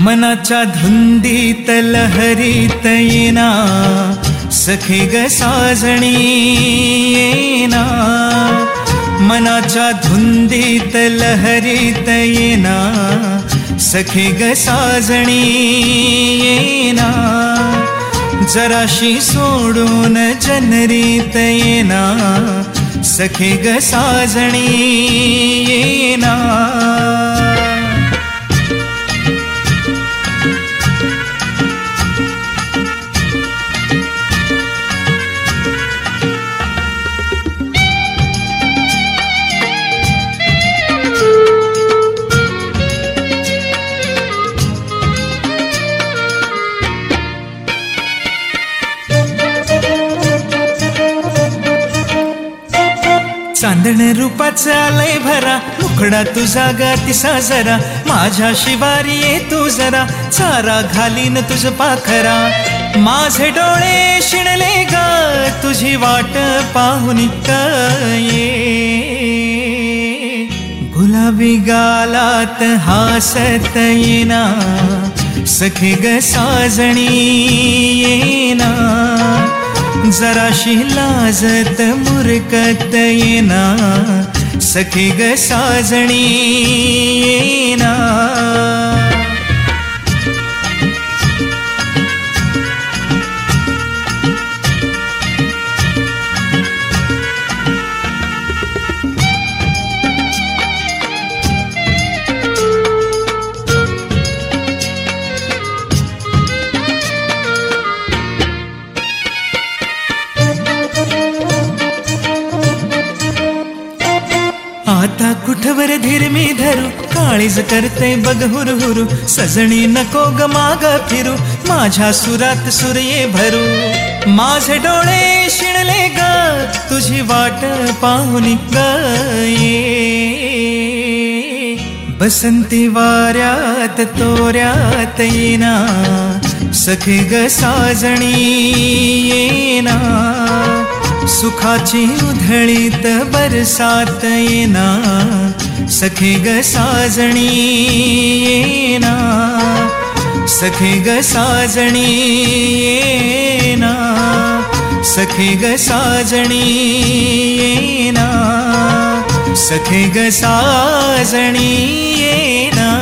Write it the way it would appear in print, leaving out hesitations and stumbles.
मनाच्या धुंदीत लहरीत येना सखे ग साजणी येना, मनाच्या धुंदीत लहरीत येना सखे ग साजणी येना, जराशी सोडून जनरीत येना सखे ग साजणी येना. चांदण रूपाचं आलंय भरा, मुखडा तुझा गातीसा जरा, माझ्या शिवारी ये तू जरा, चारा घालीन तुझ पाखरा. माझे डोळे शिणले ग तुझी वाट पाहून ये, गुलाबी गालात हासत येना सखे ग साजणी येना, जराशी लाजत मुरकत येना सखे ग साजणी येना. आता कुठवर धीर मी धरू, काळीज करते बघ हुरहुरू, सजणी नको ग माग फिरू, माझ्या सुरात सूर ये भरू. माझे डोळे शिणले ग तुझी वाट पाहून ये, बसंती वाऱ्यात तोऱ्यात येना सखे ग साजणी येना, सुखाची उधळीत बरसात येना सखे ग साजणी येना, सखे ग साजणी येना, सखे ग साजणी येना, सखे ग साजणी येना.